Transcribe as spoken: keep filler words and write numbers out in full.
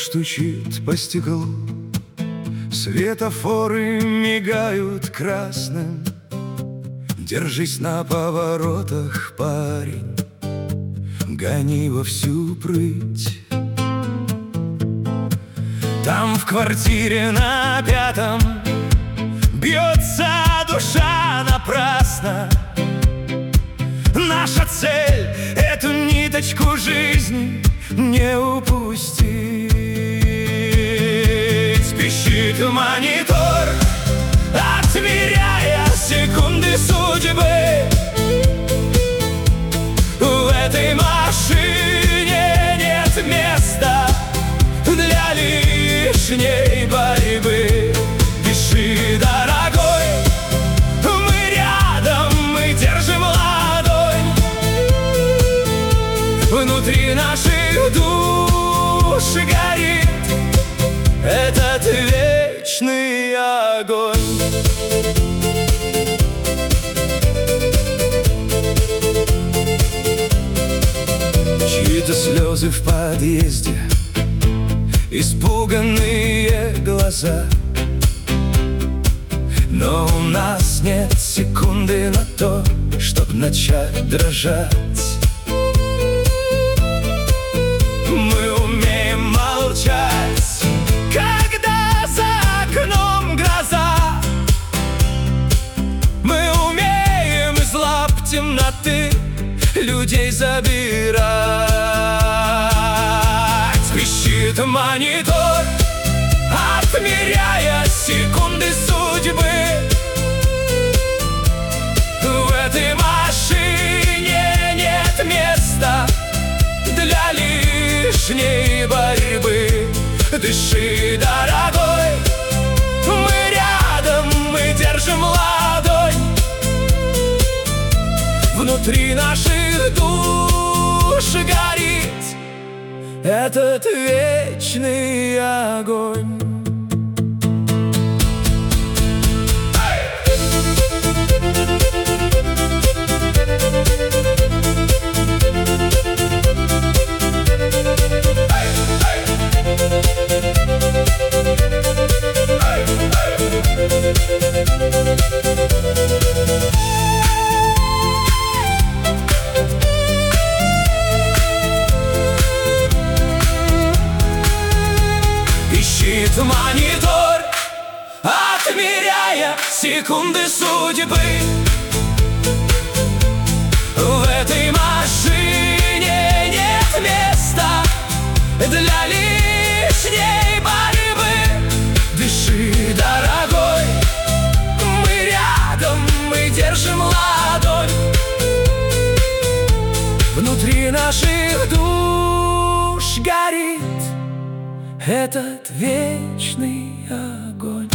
стучит по стеклу, светофоры мигают красным. Держись на поворотах, парень, гони во всю прыть. Там в квартире на пятом бьется душа напрасно. Наша цель — эту ниточку жизни не упустить. Пищит монитор, отмеряя секунды судьбы. В этой машине нет места для лишней борьбы. Пиши, дорогой, мы рядом, мы держим ладонь. Внутри наших душ горит этот вечный огонь. Чьи-то слезы в подъезде, испуганные глаза. Но у нас нет секунды на то, чтоб начать дрожать. Мы умеем молчать, когда за окном гроза. Мы умеем из лап темноты людей забирать. Пищит монитор, отмеряя секунды судьбы. В этой машине нет места для лишней борьбы. Дыши, дорогой, мы рядом, мы держим ладонь. Внутри наших душ горит этот вечный огонь. Пищит монитор, отмеряя секунды судьбы. В этой машине нет места для лишней борьбы. Дыши, дорогой, мы рядом, мы держим ладонь. Внутри наших душ горит этот вечный огонь.